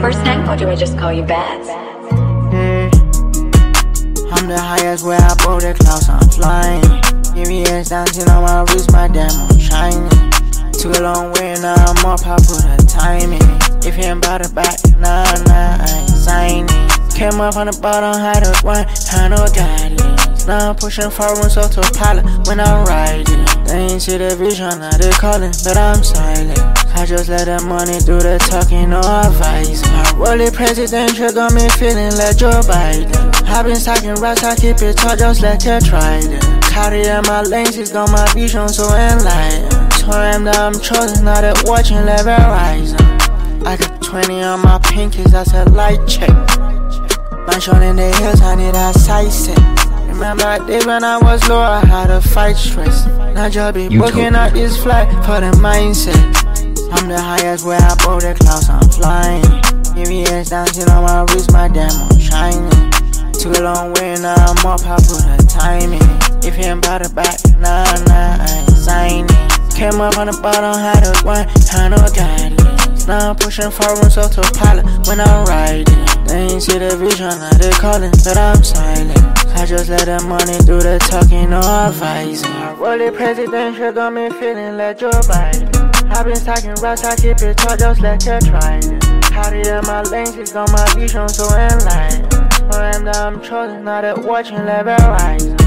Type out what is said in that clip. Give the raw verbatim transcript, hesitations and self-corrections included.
first name, or do I just call you Bats? Yeah. I'm the highest where I broke the clouds, I'm flying. Give me a dancing on my wrist, my diamond shining. Took a long way, now I'm up, I put a time in. If you ain't bout it back, nah, nah, I ain't signing. Came up on the bottom, had a one, had no guidance. Now I'm pushing forward, so to pilot when I'm riding. They ain't see the vision, now they calling, but I'm silent. I just let that money do the talking, no advice. My rolling presidential got me feeling like Joe Biden. I've been stacking racks, I keep it tall, just like a trident. Carry out my lenses, got my vision so enlightened. So I'm that I'm chosen, now they watching like Verizon. I got twenty on my pinkies, that's a light check. Mansion in the hills, I need a sight set. Remember that day when I was low, I had a fight stress. Now just be booking out this flight for the mindset. I'm the highest where I broke the clouds, I'm flying. Give me a dancing on my wrist, my diamond shining. Took a long way, now I'm up, I put a time in. If you ain't bout it back, nah, nah, I ain't signing. Came up on the bottom, had a one, had no guidance. Now I'm pushing forward, so to pilot when I'm riding. They ain't see the vision, now they calling, but I'm silent. I just let that money do the talking, no advice. My rolling presidential got me feeling like Joe Biden. I've been stacking racks, I keep it tall, just like a trident. Carry out my lenses, got my vision so enlightened. So I'm that I'm chosen, now they watching like Verizon.